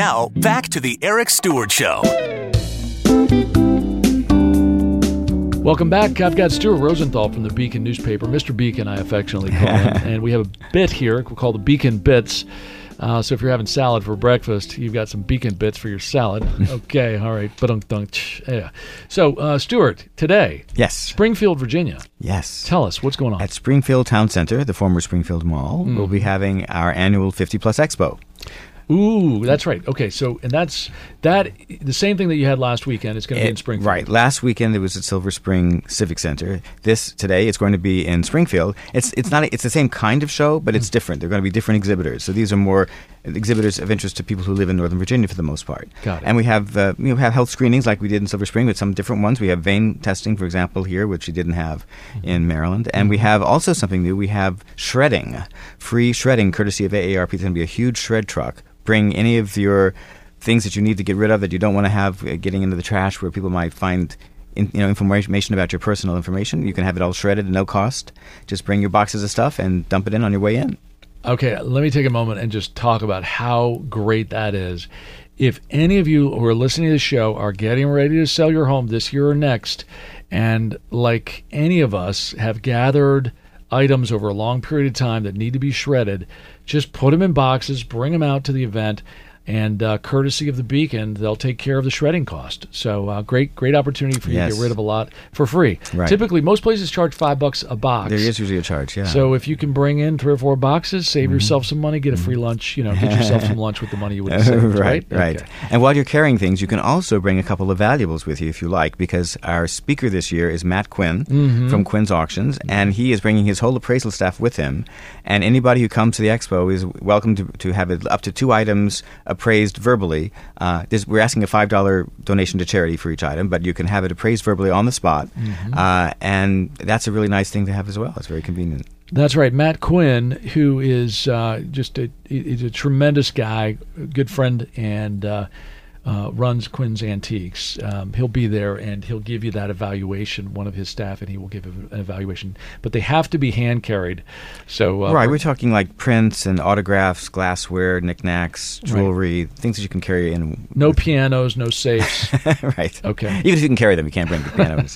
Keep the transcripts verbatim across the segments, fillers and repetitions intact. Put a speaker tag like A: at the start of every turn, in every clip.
A: Now, back to the Eric Stewart Show.
B: Welcome back. I've got Stuart Rosenthal from the Beacon newspaper, Mister Beacon, I affectionately call him. And we have a bit here we call the Beacon Bits. Uh, so if you're having salad for breakfast, you've got some Beacon Bits for your salad. Okay, all right. Yeah. So, uh, Stuart, today,
C: yes,
B: Springfield, Virginia.
C: Yes.
B: Tell us what's going on.
C: At Springfield Town Center, the former Springfield Mall, mm. we'll be having our annual fifty plus Expo.
B: Ooh, that's right. Okay, so and that's that the same thing that you had last weekend. It's going to
C: it,
B: be in Springfield.
C: Right. Last weekend it was at Silver Spring Civic Center. This today it's going to be in Springfield. It's it's not a, it's the same kind of show, but it's mm. different. They're going to be different exhibitors. So these are more exhibitors of interest to people who live in Northern Virginia for the most part.
B: Got it.
C: And we have uh, we have health screenings like we did in Silver Spring, with some different ones. We have vein testing, for example, here, which we didn't have mm-hmm. in Maryland. And mm-hmm. we have also something new. We have shredding, free shredding, courtesy of A A R P. It's going to be a huge shred truck. Bring any of your things that you need to get rid of that you don't want to have uh, getting into the trash where people might find in, you know, information about your personal information. You can have it all shredded at no cost. Just bring your boxes of stuff and dump it in on your way in.
B: Okay, let me take a moment and just talk about how great that is. If any of you who are listening to the show are getting ready to sell your home this year or next, and like any of us have gathered items over a long period of time that need to be shredded, just put them in boxes, bring them out to the event, and uh, courtesy of the Beacon, they'll take care of the shredding cost. So uh, great great opportunity for you
C: yes.
B: to get rid of a lot for free.
C: Right.
B: Typically, most places charge five bucks a box.
C: There is usually a charge, yeah.
B: So if you can bring in three or four boxes, save mm-hmm. yourself some money, get a free lunch, you know, get yourself some lunch with the money you would have saved,
C: right?
B: Right,
C: right.
B: Okay.
C: And while you're carrying things, you can also bring a couple of valuables with you if you like, because our speaker this year is Matt Quinn
B: mm-hmm.
C: from Quinn's Auctions, and he is bringing his whole appraisal staff with him. And anybody who comes to the expo is welcome to, to have it, up to two items appraised verbally. Uh, we're asking a five dollars donation to charity for each item, but you can have it appraised verbally on the spot. Mm-hmm. Uh, and that's a really nice thing to have as well. It's very convenient.
B: That's right. Matt Quinn, who is uh, just a, he's a tremendous guy, a good friend, and uh, uh, runs Quinn's Antiques. Um, he'll be there, and he'll give you that evaluation, one of his staff, and he will give an evaluation. But they have to be hand-carried. So uh,
C: Right. We're talking like prints and autographs, glassware, knickknacks, jewelry,
B: right.
C: things that you can carry in.
B: No with... pianos, no safes.
C: Right.
B: Okay.
C: Even if you can carry them, you can't bring the pianos.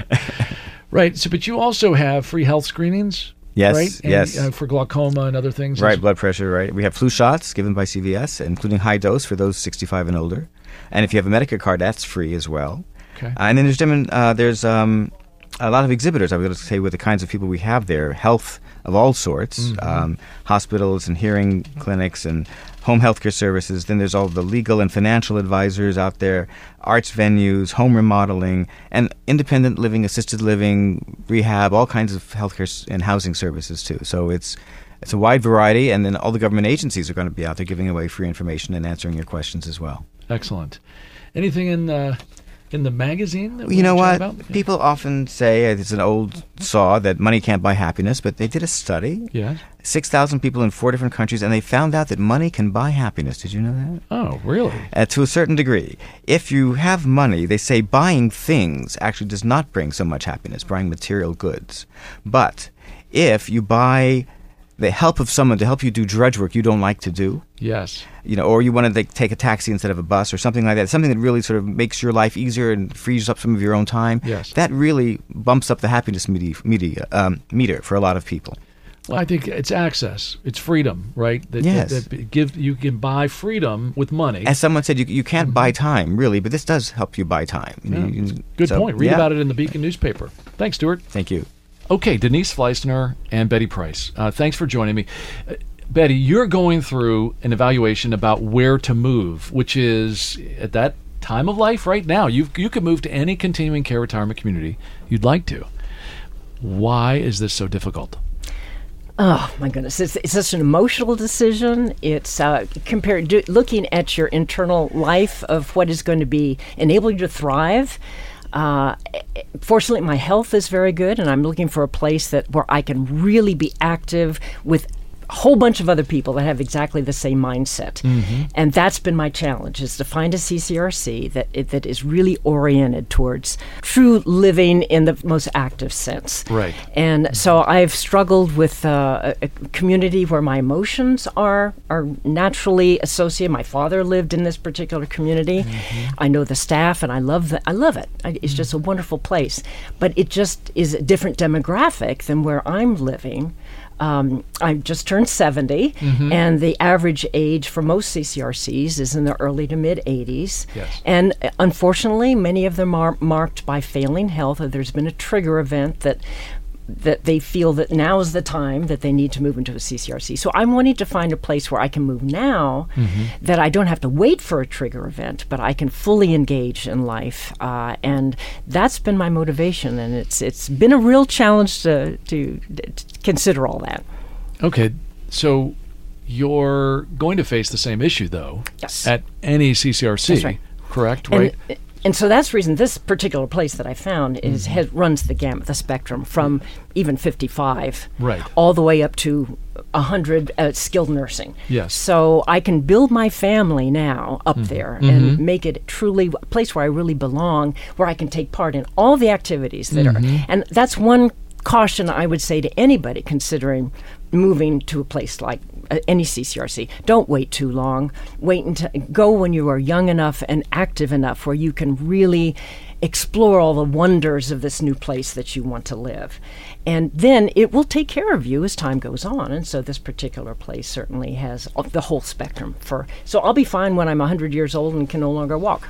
B: Right. So, but you also have free health screenings.
C: Yes,
B: right? And,
C: yes.
B: Uh, for glaucoma and other things.
C: Right, blood pressure, right. We have flu shots given by C V S, including high dose for those sixty-five and older. And if you have a Medicare card, that's free as well.
B: Okay.
C: Uh, and then there's, uh, there's um, a lot of exhibitors, I was going to say, with the kinds of people we have there, health of all sorts, mm-hmm. um, hospitals and hearing clinics and home healthcare services. Then there's all the legal and financial advisors out there, arts venues, home remodeling, and independent living, assisted living, rehab, all kinds of healthcare and housing services too. So it's it's a wide variety, and then all the government agencies are going to be out there giving away free information and answering your questions as well.
B: Excellent. Anything in the in the magazine that we
C: you know what
B: about?
C: People often say, it's an old saw, that money can't buy happiness, but they did a study.
B: Yeah.
C: six thousand people in four different countries, and they found out that money can buy happiness. Did you know that?
B: Oh, really?
C: Uh, to a certain degree. If you have money, they say buying things actually does not bring so much happiness, buying material goods. But if you buy the help of someone to help you do drudge work you don't like to do,
B: yes,
C: you know, or you want to like, take a taxi instead of a bus or something like that, something that really sort of makes your life easier and frees up some of your own time,
B: yes,
C: that really bumps up the happiness media, media, um, meter for a lot of people.
B: Well, I think it's access, it's freedom, right? That,
C: yes.
B: That, that give you can buy freedom with money.
C: As someone said, you you can't
B: mm-hmm.
C: buy time, really, but this does help you buy time.
B: Yeah.
C: You, you,
B: Good
C: so,
B: point. Read
C: yeah.
B: about it in the Beacon newspaper. Thanks, Stuart.
C: Thank you.
B: Okay, Denise Fleissner and Betty Price. Uh, thanks for joining me. Uh, Betty, you're going through an evaluation about where to move, which is at that time of life right now. You you could move to any continuing care retirement community you'd like to. Why is this so difficult?
D: Oh, my goodness. It's, it's such an emotional decision. It's uh, compared do, looking at your internal life of what is going to be enable you to thrive. Uh, fortunately, my health is very good, and I'm looking for a place that where I can really be active with a whole bunch of other people that have exactly the same mindset.
B: Mm-hmm.
D: And that's been my challenge, is to find a C C R C that it, that is really oriented towards true living in the most active sense.
B: Right.
D: And so I've struggled with uh, a, a community where my emotions are are naturally associated. My father lived in this particular community. Mm-hmm. I know the staff, and I love the, I love it. I, it's mm-hmm. just a wonderful place. But it just is a different demographic than where I'm living. Um, I just turned seventy, mm-hmm. and the average age for most C C R Cs is in the early to mid eighties.
B: Yes.
D: And uh, unfortunately, many of them are marked by failing health, or there's been a trigger event that that they feel that now is the time that they need to move into a C C R C. So I'm wanting to find a place where I can move now, mm-hmm. that I don't have to wait for a trigger event, but I can fully engage in life. Uh, and that's been my motivation, and it's it's been a real challenge to, to, to consider all that.
B: Okay, so you're going to face the same issue, though,
D: yes.
B: at any C C R C,
D: that's right.
B: correct? Right.
D: And, And so that's the reason this particular place that I found is
B: mm-hmm.
D: has, runs the gamut, the spectrum, from even fifty-five
B: right.
D: all the way up to one hundred uh, skilled nursing.
B: Yes.
D: So I can build my family now up mm-hmm. there and
B: mm-hmm.
D: make it truly a place where I really belong, where I can take part in all the activities that mm-hmm. are. And that's one caution I would say to anybody considering moving to a place like uh, any C C R C. Don't wait too long. Wait until go when you are young enough and active enough where you can really explore all the wonders of this new place that you want to live. And then it will take care of you as time goes on. And so this particular place certainly has the whole spectrum for, so I'll be fine when I'm one hundred years old and can no longer walk.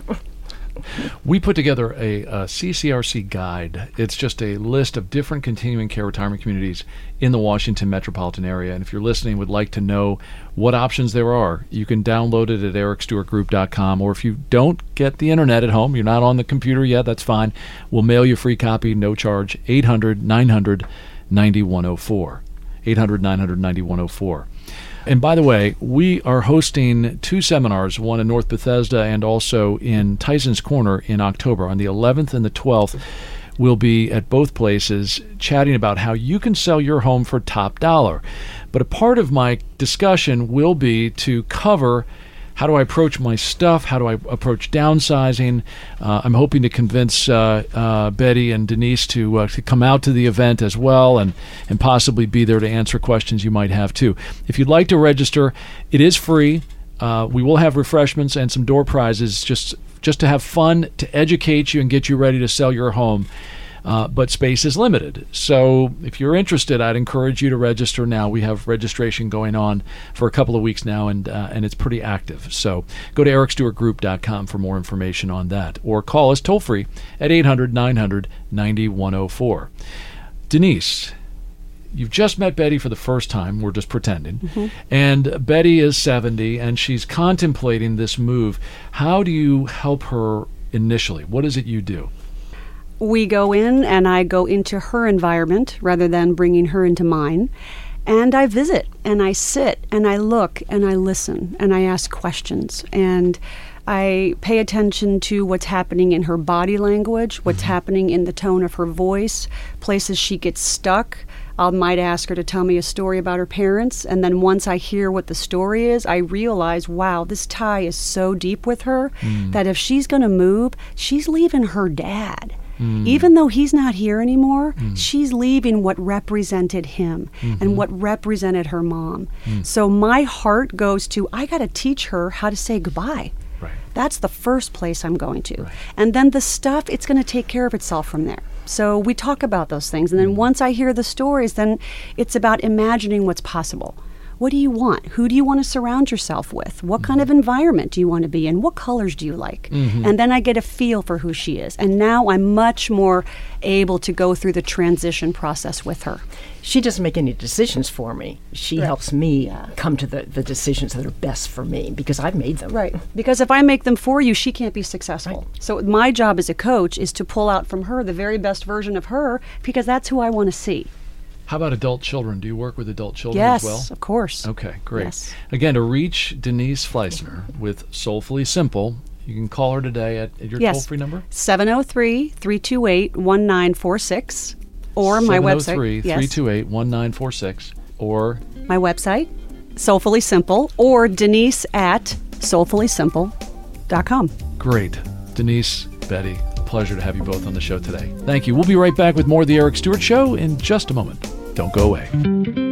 B: We put together a, a C C R C guide. It's just a list of different continuing care retirement communities in the Washington metropolitan area. And if you're listening and would like to know what options there are, you can download it at eric stewart group dot com. Or if you don't get the internet at home, you're not on the computer yet, that's fine. We'll mail you a free copy, no charge, eight hundred nine hundred ninety-one oh four. eight hundred nine hundred ninety-one oh four. And by the way, we are hosting two seminars, one in North Bethesda and also in Tyson's Corner in October. On the eleventh and the twelfth, we'll be at both places chatting about how you can sell your home for top dollar. But a part of my discussion will be to cover how do I approach my stuff, how do I approach downsizing. Uh, I'm hoping to convince uh, uh, Betty and Denise to, uh, to come out to the event as well and, and possibly be there to answer questions you might have too. If you'd like to register, it is free. Uh, we will have refreshments and some door prizes just, just to have fun, to educate you and get you ready to sell your home. Uh, but space is limited. So if you're interested, I'd encourage you to register now. We have registration going on for a couple of weeks now, and uh, and it's pretty active. So go to eric stewart group dot com for more information on that. Or call us toll-free at eight hundred nine hundred ninety-one oh four. Denise, you've just met Betty for the first time. We're just pretending. Mm-hmm. And Betty is seventy, and she's contemplating this move. How do you help her initially? What is it you do?
E: We go in, and I go into her environment rather than bringing her into mine. And I visit, and I sit, and I look, and I listen, and I ask questions. And I pay attention to what's happening in her body language, what's mm-hmm. happening in the tone of her voice, places she gets stuck. I might ask her to tell me a story about her parents, and then once I hear what the story is, I realize, wow, this tie is so deep with her mm. that if she's going to move, she's leaving her dad. Mm. Even though he's not here anymore, mm. she's leaving what represented him mm-hmm. and what represented her mom. Mm. So my heart goes to, I got to teach her how to say goodbye.
B: Right.
E: That's the first place I'm going to.
B: Right.
E: And then the stuff, it's going to take care of itself from there. So we talk about those things. And then mm. once I hear the stories, then it's about imagining what's possible. What do you want? Who do you want to surround yourself with? What mm-hmm. kind of environment do you want to be in? What colors do you like? Mm-hmm. And then I get a feel for who she is. And now I'm much more able to go through the transition process with her.
D: She doesn't make any decisions for me. She right. helps me yeah. come to the, the decisions that are best for me because I've made them.
E: Right. Because if I make them for you, she can't be successful. Right. So my job as a coach is to pull out from her the very best version of her because that's who I want to see.
B: How about adult children? Do you work with adult children
E: yes,
B: as well?
E: Yes, of course.
B: Okay, great.
E: Yes.
B: Again, to reach Denise Fleissner with Soulfully Simple, you can call her today at, at your
E: yes.
B: toll-free number?
E: seven oh three, three two eight, one nine four six or my website.
B: seven oh three, three two eight, one nine four six. or
E: my website, Soulfully Simple, or Denise at soulfully simple dot com.
B: Great. Denise, Betty, pleasure to have you both on the show today. Thank you. We'll be right back with more of The Eric Stewart Show in just a moment. Don't go away.